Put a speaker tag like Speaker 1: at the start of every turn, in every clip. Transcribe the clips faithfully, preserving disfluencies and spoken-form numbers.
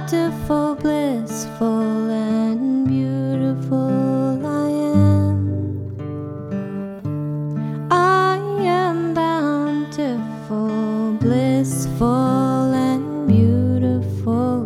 Speaker 1: bountiful, blissful, and beautiful I am. I am bountiful, blissful, and beautiful.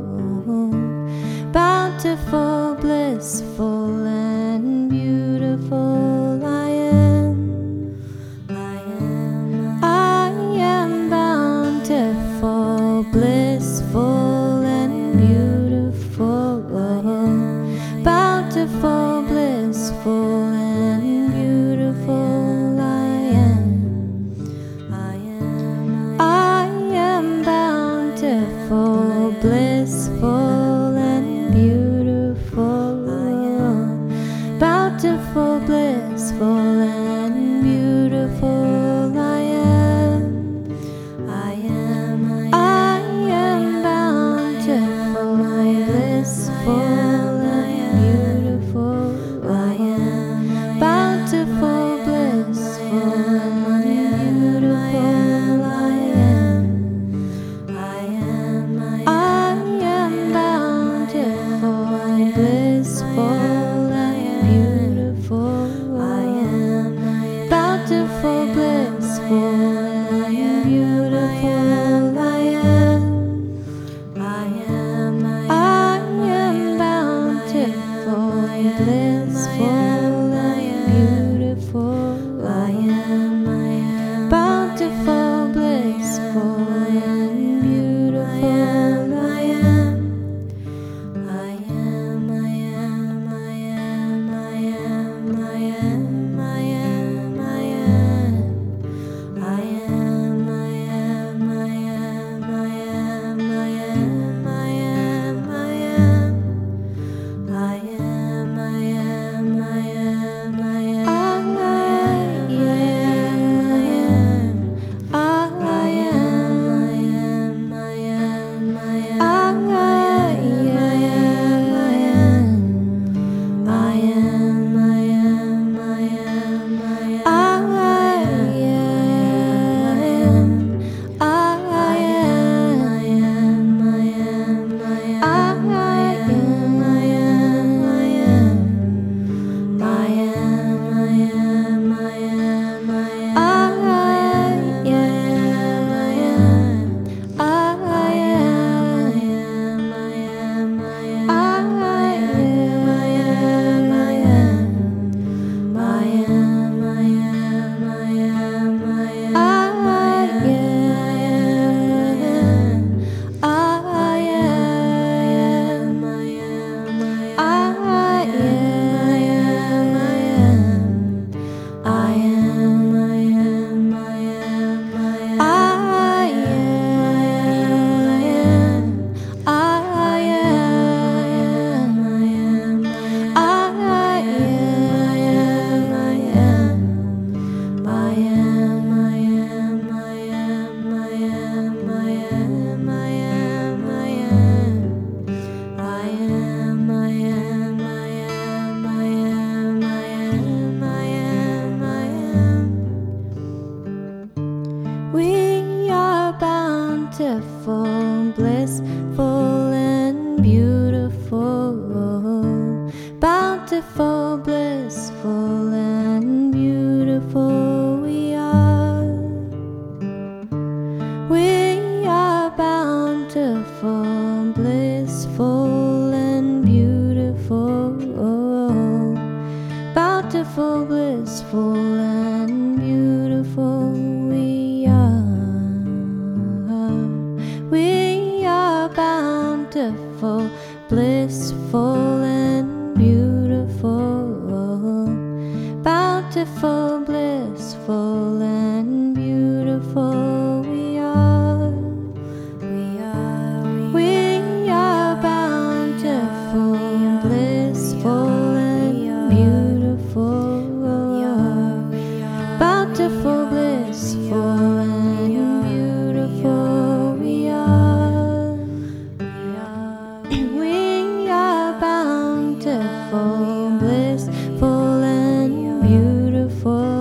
Speaker 1: Bountiful, blissful, and beautiful I am. I am, I am bountiful, blissful, and beautiful. Bountiful, blissful, and beautiful I am. I am, I am bountiful, blissful, and beautiful. Bountiful, blissful, and beautiful I am. I am, I am bountiful, blissful, and beautiful. I am bountiful, blissful, and beautiful. I am. I am, I am bountiful, blissful, and beautiful. I am bountiful, blissful, and beautiful. I am. I am, I am bountiful, blissful, and beautiful. I am bountiful, blissful, and beautiful. I am. I am, I am, I am, I am, I am, I am, I am. I am, I am, I am, I am, I am, I am, I am. I am, I am, I am, I am, I am, I am, I am, I We are bountiful, blissful, and beautiful. Bountiful, blissful, and beautiful we are. We are bountiful, blissful, and beautiful. Bountiful, blissful, and beautiful we are. We are bountiful, blissful, and beautiful. Bountiful, blissful, and beautiful we are. We are, we are bountiful, blissful, and beautiful. Bountiful, blissful, and beautiful we are. We are bountiful, blissful, and beautiful.